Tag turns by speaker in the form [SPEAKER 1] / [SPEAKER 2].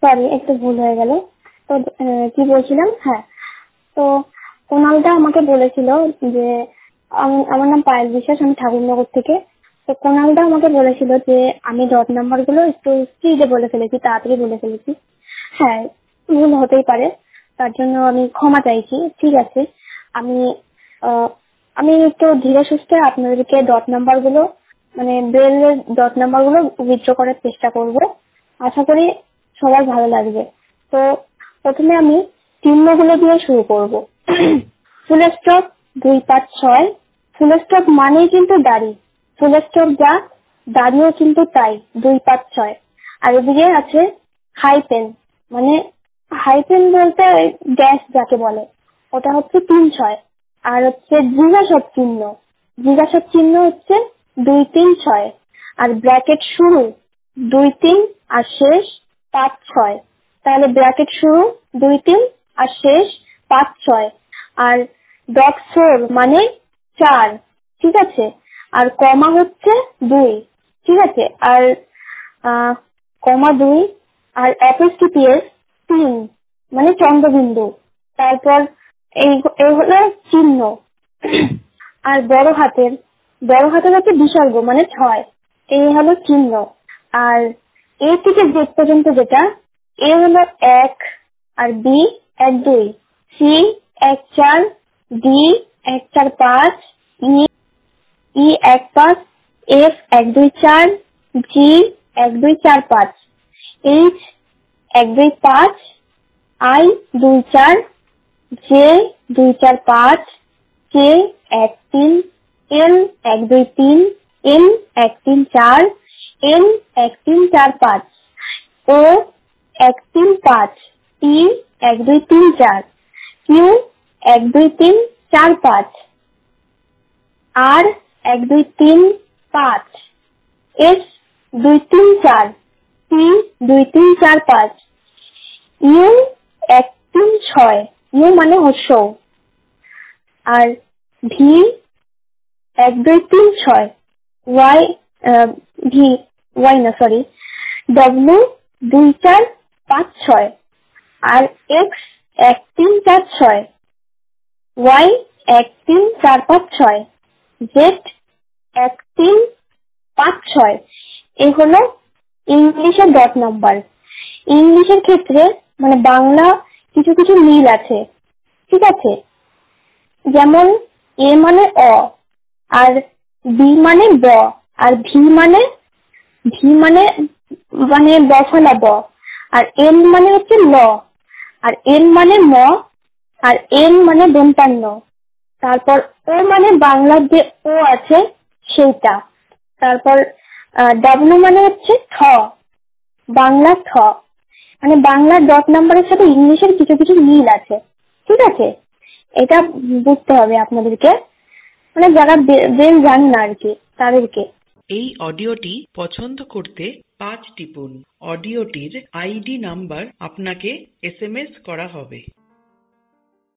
[SPEAKER 1] Sorry, একটু ভুল হয়ে গেল। তো কি বলছিলাম, হ্যাঁ, তো কোনালদা আমাকে বলেছিল যে আমার নাম পায়েল বিশ্বাস, আমি ঠাকুরনগর থেকে। তো কোনালদা আমাকে বলেছিল যে আমি ডট নাম্বার গুলো একটু স্পিডে বলে ফেলেছি, তাড়াতাড়ি বলে ফেলেছি। হ্যাঁ, ভুল হতেই পারে, তার জন্য আমি ক্ষমা চাইছি। ঠিক আছে, আমি আমি একটু ধীরে সুস্থে আপনাদেরকে ডট নাম্বার গুলো, মানে ব্রেলের ডট নাম্বার গুলো উইথড্র করার চেষ্টা করব। আশা করি সবার ভালো লাগবে। তো প্রথমে আমি চিহ্নগুলো দিয়ে শুরু করব। Full stop 256। ফুল স্টপ মানেই কিন্তু দাড়ি, ফুল স্টপ যা দাড়িও কিন্তু তাই 256। আর এদিকে আছে হাইপেন, মানে হাইপেন বলতে গ্যাস যাকে বলে, ওটা হচ্ছে 36। আর হচ্ছে জিজ্ঞাসক চিহ্ন, জিজ্ঞাসক চিহ্ন হচ্ছে 236। আর ব্র্যাকেট শুরু 23 আর শেষ 56। তাহলে ব্র্যাকেট শুরু 23 আর শেষ 56। আর ডট 4 মানে 4, ঠিক আছে। আর কমা হচ্ছে 2, ঠিক আছে। আর কমা 2 আর অ্যাপোস্ট্রোফি 3 মানে চন্দ্রবিন্দু। তারপর এই এই হলো চিহ্ন। আর বড় হাতের হচ্ছে বিসর্গ মানে 6, এই হলো চিহ্ন। আর এ থেকে জেড পর্যন্ত যেটা, এ হলো 1 আর B 1 2, C 1 4, D 1 4 5, E 1 5, F 1 2 4, G 1 2 4 5, H 1 2 5, I 2 4, J 2 4 5, K 1 3, L 1 2 3, M 1 3 4, N 1 3 4 5, O 1 3 5, T 1 2 3 4, Q 1 2 3 4 5, R 1 2 3 5, S 2 3 4, T 2 3 4 5, U 1 3 6, U মানে হর্ষ। আর ভি 1 2 3 6, ওয়াই ভি ওয়াই না সরি, ডব্লিউ 2 4 5 6, আর এক্স 1 3 4 6, ওয়াই 1 3 4 5 6, জেড 1 3 5 6। এই হলো ইংলিশের ডট নাম্বার। ইংলিশের ক্ষেত্রে মানে বাংলা কিছু কিছু মিল আছে, ঠিক আছে। যেমন এ মানে অ, আর বি মানে ব, আর ভি মানে মানে বফলা ব, আর এন মানে হচ্ছে ল, আর এন মানে ম, আর এন মানে দন্তান্ন। তারপর ও মানে বাংলার যে ও আছে সেইটা। তারপর ডাব্লু মানে হচ্ছে ঠ, বাংলা ঠ। মানে বাংলার ডট নাম্বারের সাথে ইংলিশের কিছু কিছু মিল আছে, ঠিক আছে। এটা বুঝতে হবে আপনাদেরকে, মানে যারা বেশ জানেন না আর কি তাদেরকে।
[SPEAKER 2] এই অডিওটি পছন্দ করতে 5 টিপুন। অডিওটির আইডি নাম্বার আপনাকে SMS করা হবে।